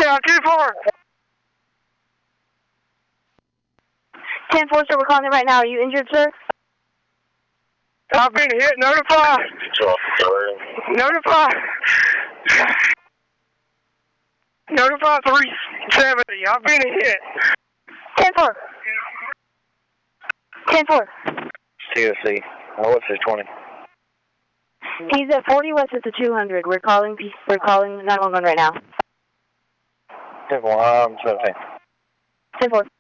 down, 2-4. 10-4, sir, we're calling you right now. Are you injured, sir? I've been hit. Notify. Notify. Notify 370. I've been hit. 10-4. 10-4. TOC. What's his 20? He's at 40 west at the 200. We're calling 911 right now. 10-4. 17. 10-4.